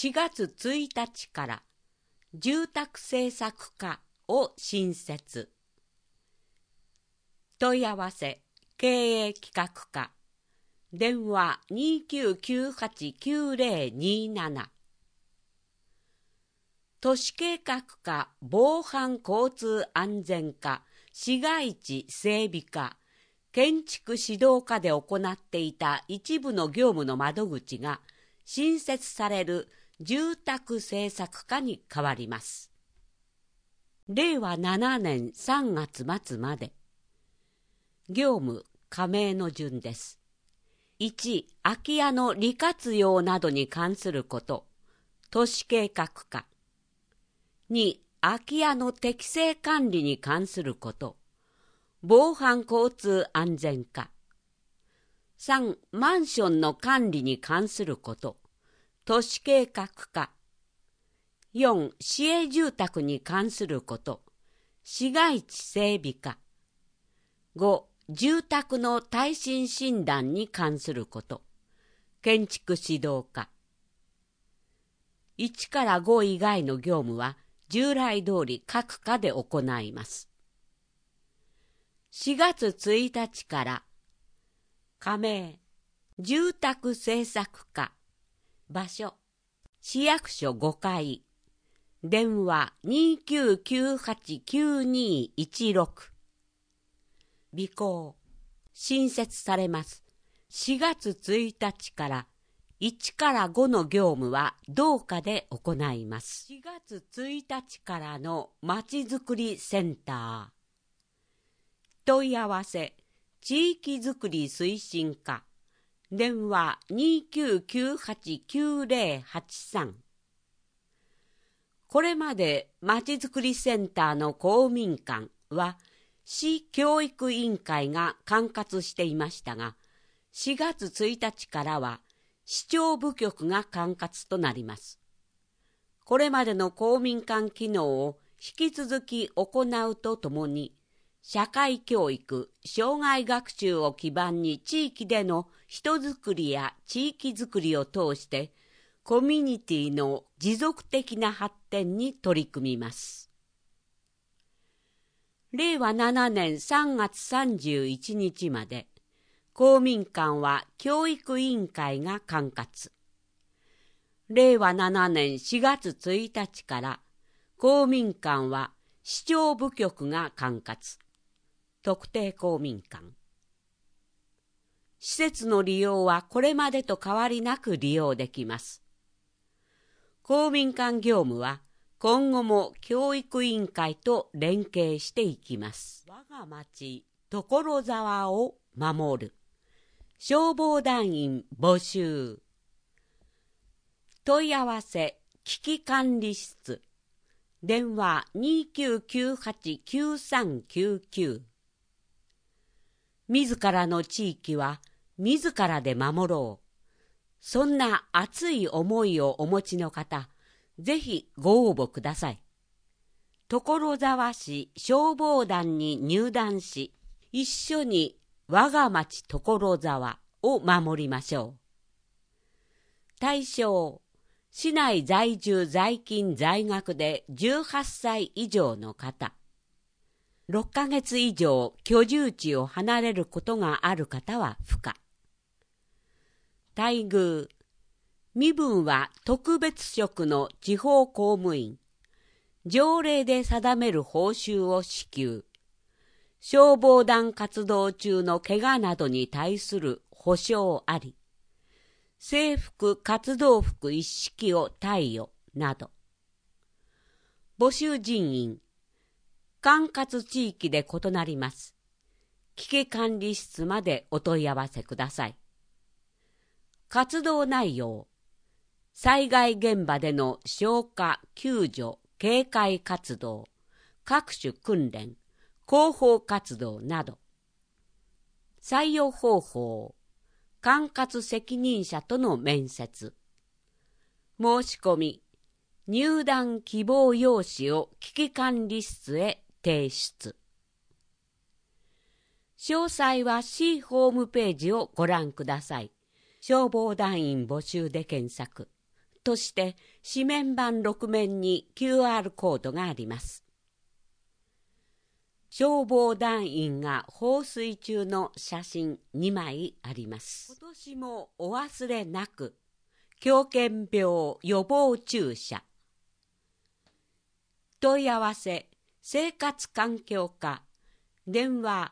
4月1日から住宅政策課を新設。問い合わせ経営企画課、電話 2998-9027。都市計画課防犯交通安全課市街地整備課建築指導課で行っていた一部の業務の窓口が新設される住宅政策課に変わります。令和7年3月末まで。業務加盟の順です。1、空き家の利活用などに関すること、都市計画課。2、空き家の適正管理に関すること、防犯交通安全課。3、マンションの管理に関すること、都市計画課。4、市営住宅に関すること、市街地整備課。5、住宅の耐震診断に関すること、建築指導課。1から5以外の業務は従来通り各課で行います。4月1日から加盟住宅政策課、場所市役所5階、電話 2998-9216。備考新設されます。4月1日から1から5の業務は同課で行います。4月1日からのまちづくりセンター。問い合わせ地域づくり推進課、電話 2998-9083。これまでまちづくりセンターの公民館は市教育委員会が管轄していましたが、4月1日からは市長部局が管轄となります。これまでの公民館機能を引き続き行うとともに、社会教育、生涯学習を基盤に地域での人づくりや地域づくりを通して、コミュニティの持続的な発展に取り組みます。令和7年3月31日まで、公民館は教育委員会が管轄。令和7年4月1日から公民館は市長部局が管轄。特定公民館。施設の利用はこれまでと変わりなく利用できます。公民館業務は今後も教育委員会と連携していきます。我が町所沢を守る。消防団員募集。問い合わせ危機管理室、電話 2998-9399。自らの地域は自らで守ろう。そんな熱い思いをお持ちの方、ぜひご応募ください。所沢市消防団に入団し、一緒に我が町所沢を守りましょう。対象、市内在住在勤在学で18歳以上の方。6ヶ月以上居住地を離れることがある方は不可。待遇、身分は特別職の地方公務員。条例で定める報酬を支給。消防団活動中の怪我などに対する保障あり。制服活動服一式を貸与など。募集人員、管轄地域で異なります。危機管理室までお問い合わせください。活動内容、災害現場での消火・救助・警戒活動、各種訓練、広報活動など。採用方法、管轄責任者との面接。申し込み、入団希望用紙を危機管理室へ提出。詳細は市ホームページをご覧ください。消防団員募集で検索。 として紙面板6面に QR コードがあります。消防団員が放水中の写真2枚あります。今年もお忘れなく。狂犬病予防注射。問い合わせ生活環境課、電話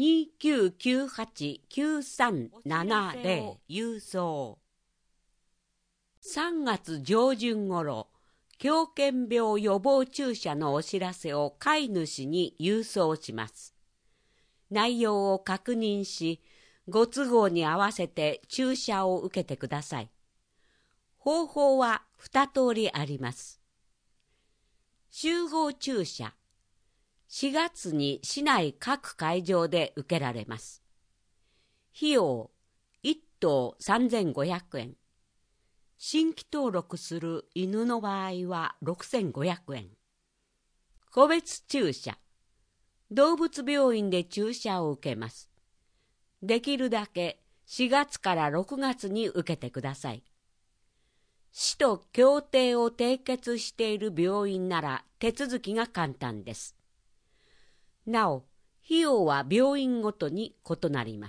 2998-9370、郵送。3月上旬ごろ、狂犬病予防注射のお知らせを飼い主に郵送します。内容を確認し、ご都合に合わせて注射を受けてください。方法は2通りあります。集合注射。4月に市内各会場で受けられます。費用1頭3500円。新規登録する犬の場合は6500円。個別注射。動物病院で注射を受けます。できるだけ4月から6月に受けてください。市と協定を締結している病院なら手続きが簡単です。なお、費用は病院ごとに異なります。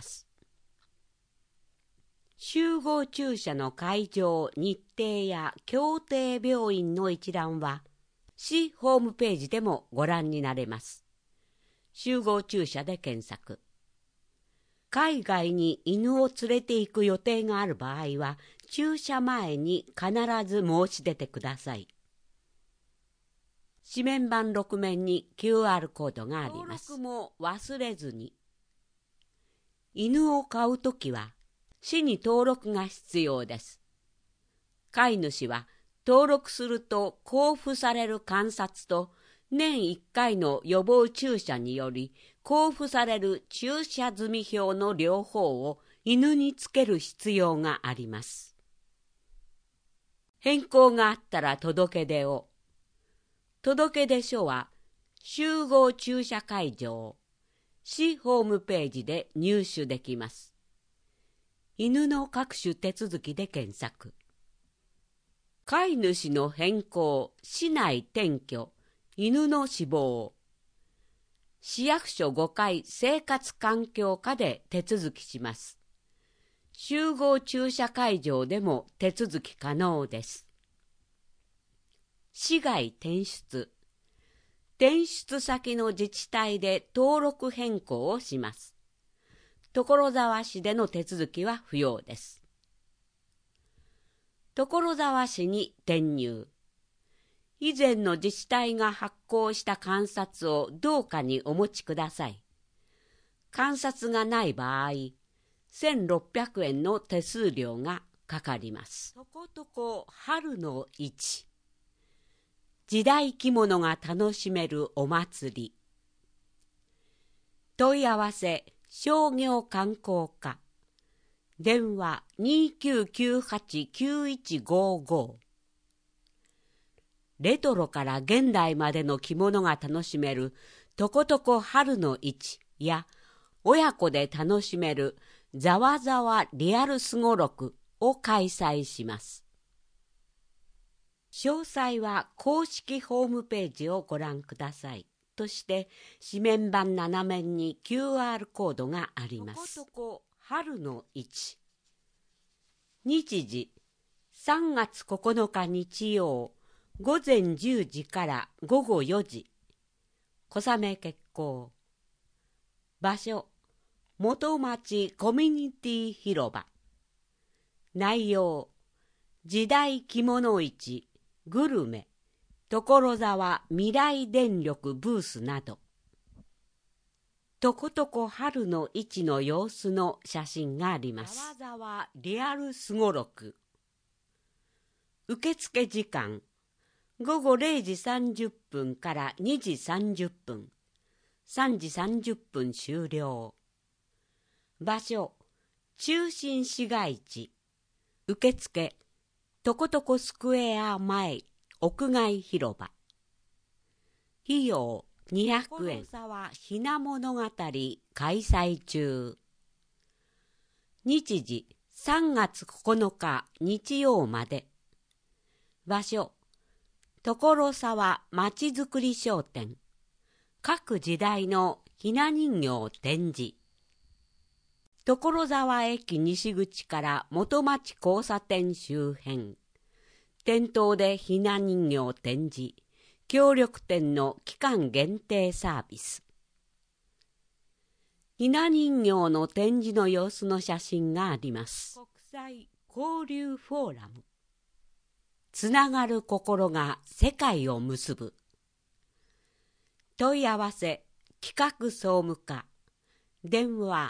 集合注射の会場、日程や協定病院の一覧は、市ホームページでもご覧になれます。集合注射で検索。海外に犬を連れて行く予定がある場合は、注射前に必ず申し出てください。紙面板6面に QR コードがあります。登録も忘れずに。犬を飼うときは、市に登録が必要です。飼い主は登録すると交付される観察と年1回の予防注射により交付される注射済表の両方を犬につける必要があります。変更があったら届け出を。届出書は集合注射会場、市ホームページで入手できます。犬の各種手続きで検索。飼い主の変更、市内転居、犬の死亡。市役所5階生活環境課で手続きします。集合注射会場でも手続き可能です。市外転出。転出先の自治体で登録変更をします。所沢市での手続きは不要です。所沢市に転入。以前の自治体が発行した観察を同課にお持ちください。観察がない場合、1600円の手数料がかかります。とことこ春の市。時代着物が楽しめるお祭り。問い合わせ商業観光課。電話2998-9155。レトロから現代までの着物が楽しめるとことこ春の市や親子で楽しめるざわざわリアルすごろくを開催します。詳細は公式ホームページをご覧ください。として紙面板7面に QR コードがあります。とことこ春の市。日時3月9日日曜午前10時から午後4時。小雨決行。場所元町コミュニティ広場。内容時代着物市、グルメ、所沢未来電力ブースなど。とことこ春の市の様子の写真があります。ざわざわリアルすごろく。受付時間午後0時30分から2時30分。3時30分終了。場所中心市街地。受付とことこスクエア前屋外広場。費用200円。所沢ひな物語開催中。日時3月9日日曜まで。 場所、所沢まちづくり商店。各時代のひな人形展示。所沢駅西口から元町交差点周辺。店頭でひな人形展示。協力店の期間限定サービス。ひな人形の展示の様子の写真があります。国際交流フォーラム。つながる心が世界を結ぶ。問い合わせ企画総務課。電話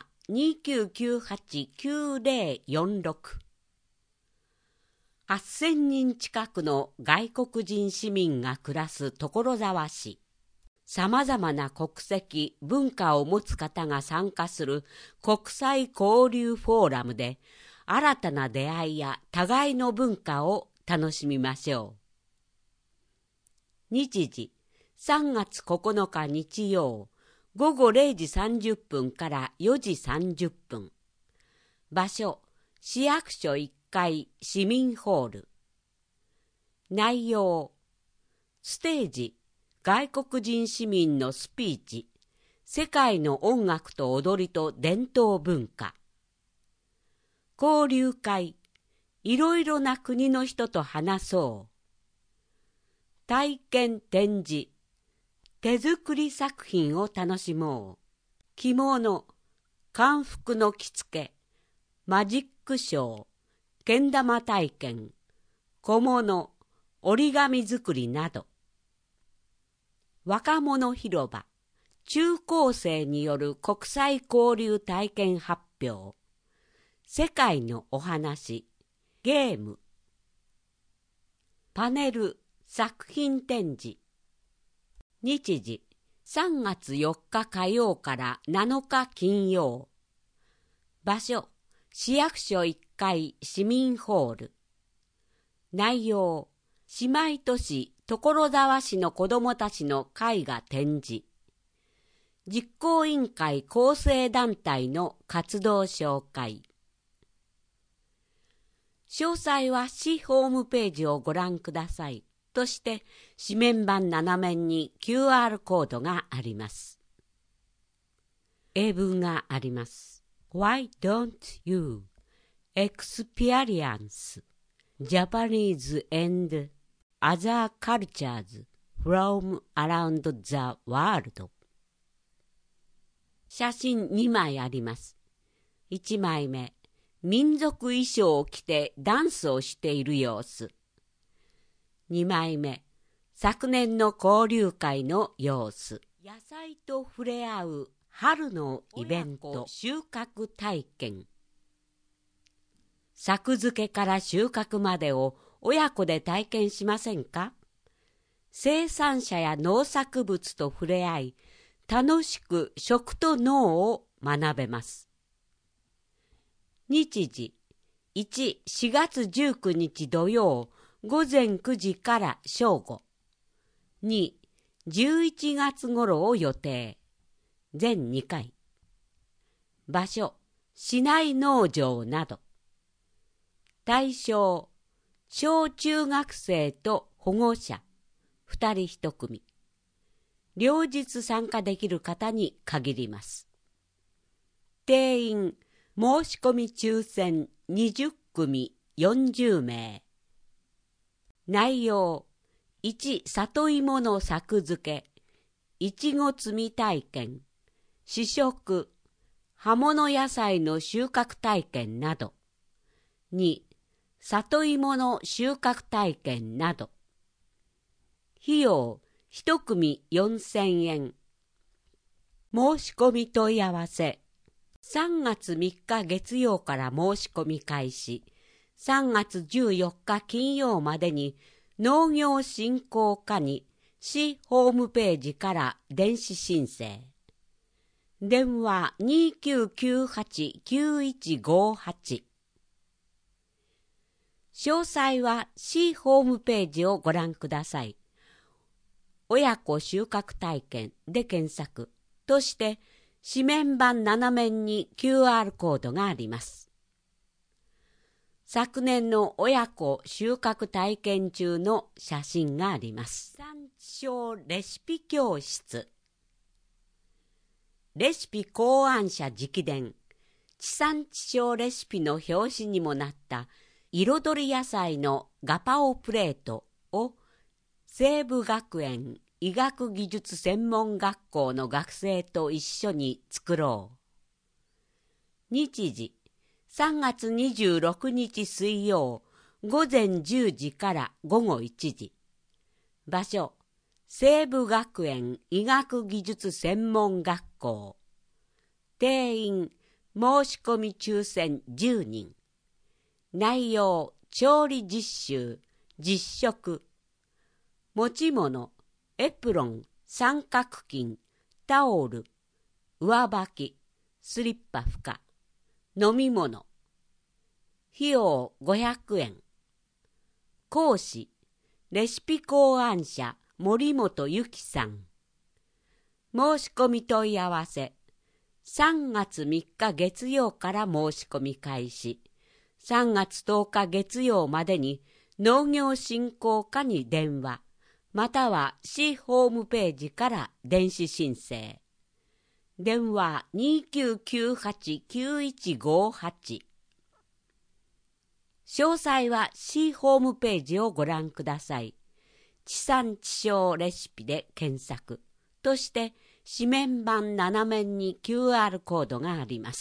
2998-9046。8000人近くの外国人市民が暮らす所沢市。さまざまな国籍、文化を持つ方が参加する国際交流フォーラムで、新たな出会いや互いの文化を楽しみましょう。日時、3月9日日曜、午後0時30分から4時30分。場所、市役所1階市民ホール。内容、ステージ、外国人市民のスピーチ、世界の音楽と踊りと伝統文化。交流会、いろいろな国の人と話そう。体験展示、手作り作品を楽しもう。着物、漢服の着付け、マジックショー、けん玉体験、小物、折り紙作りなど。若者広場、中高生による国際交流体験発表。世界のお話、ゲーム。パネル、作品展示。日時、3月4日火曜から7日金曜。場所、市役所1階市民ホール。内容、姉妹都市所沢市の子どもたちの絵画展示。実行委員会構成団体の活動紹介。詳細は市ホームページをご覧ください。として紙面板7面に QR コードがあります。英文があります。Why don't you experience Japanese and other cultures from around the world? 写真2枚あります。1枚目、民族衣装を着てダンスをしている様子。2枚目、昨年の交流会の様子。野菜と触れ合う春のイベント、収穫体験。作付けから収穫までを親子で体験しませんか？生産者や農作物と触れ合い、楽しく食と農を学べます。日時、1、4月19日土曜、午前9時から正午。2、11月頃を予定。全2回。場所、市内農場など。対象、小中学生と保護者、2人1組。両日参加できる方に限ります。定員、申し込み抽選20組40名。内容、1、里芋の作付け、いちご摘み体験、試食、葉物野菜の収穫体験など。2、里芋の収穫体験など。費用、1組4000円。申し込み問い合わせ。3月3日月曜から申し込み開始。3月14日金曜までに農業振興課に市ホームページから電子申請。電話2998-9158。詳細は市ホームページをご覧ください。親子収穫体験で検索として紙面板7面に QR コードがあります。 昨年の親子収穫体験中の写真があります。地産地消レシピ教室。レシピ考案者直伝、地産地消レシピの表紙にもなった彩り野菜のガパオプレートを西武学園医学技術専門学校の学生と一緒に作ろう。日時3月26日水曜午前10時から午後1時。場所西武学園医学技術専門学校。定員申し込み抽選10人。内容調理実習、実食。持ち物エプロン、三角巾、タオル、上履き、スリッパ負荷。飲み物。費用500円。講師、レシピ考案者森本由紀さん。申し込み問い合わせ。3月3日月曜から申し込み開始。3月10日月曜までに農業振興課に電話、または市ホームページから電子申請。電話2998-9158。詳細は市ホームページをご覧ください。地産地消レシピで検索として紙面版7面に QR コードがあります。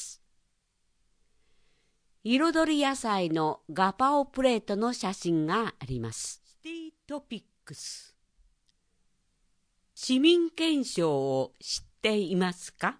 彩り野菜のガパオプレートの写真があります。シティトピックス。市民憲章を知っていますか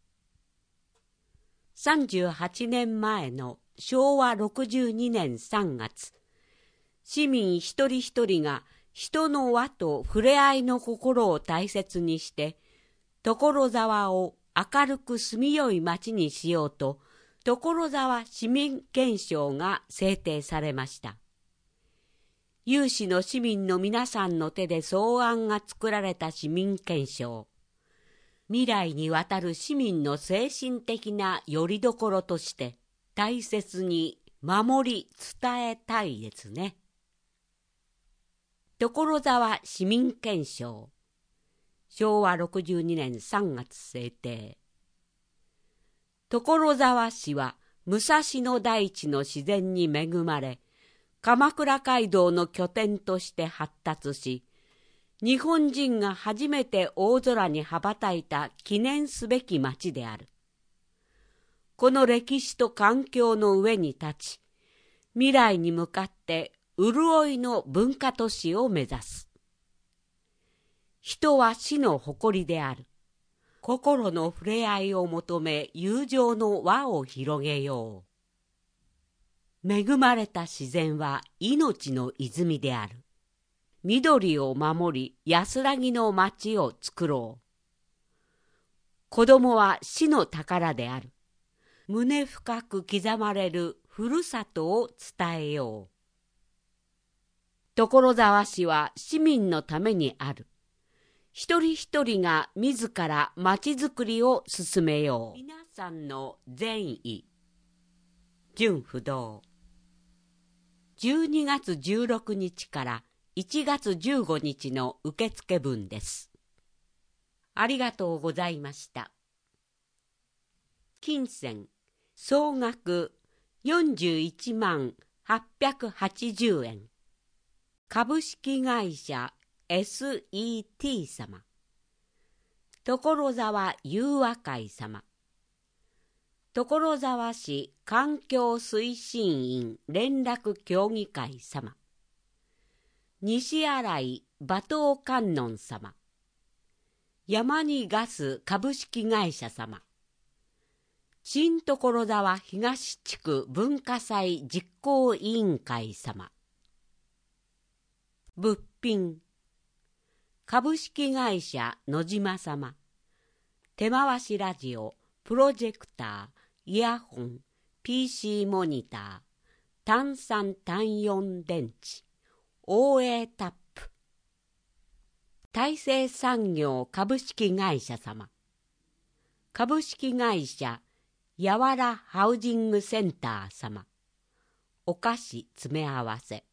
？38年前の昭和62年3月、市民一人一人が人の輪と触れ合いの心を大切にして、所沢を明るく住みよい町にしようと、所沢市民憲章が制定されました。有志の市民の皆さんの手で草案が作られた市民憲章。未来にわたる市民の精神的な拠り所として大切に守り伝えたいですね。所沢市民憲章。昭和62年3月制定。所沢市は武蔵野大地の自然に恵まれ、鎌倉街道の拠点として発達し、日本人が初めて大空に羽ばたいた記念すべき町である。この歴史と環境の上に立ち、未来に向かって潤いの文化都市を目指す。人は市の誇りである。心の触れ合いを求め、友情の輪を広げよう。恵まれた自然は命の泉である。緑を守り、安らぎの町を作ろう。子供は市の宝である。胸深く刻まれるふるさとを伝えよう。所沢市は市民のためにある。一人一人が自ら町づくりを進めよう。皆さんの善意。純不動。12月16日から1月15日の受付分です。ありがとうございました。金銭総額41万880円。株式会社 SET 様。所沢友和会様。所沢市環境推進員連絡協議会様。西新井馬頭観音様。山にガス株式会社様。新所沢東地区文化祭実行委員会様。物品株式会社野島様。手回しラジオ、プロジェクター、イヤホン、PC モニター、単3単4電池、OA タップ。大成産業株式会社様。株式会社やわらハウジングセンター様。 お菓子詰め合わせ。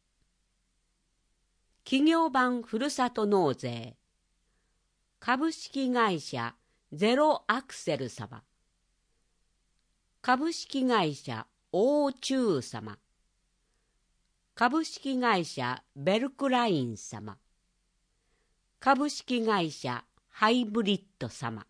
企業版ふるさと納税。株式会社ゼロアクセル様。株式会社オーチュー様。株式会社ベルクライン様。株式会社ハイブリッド様。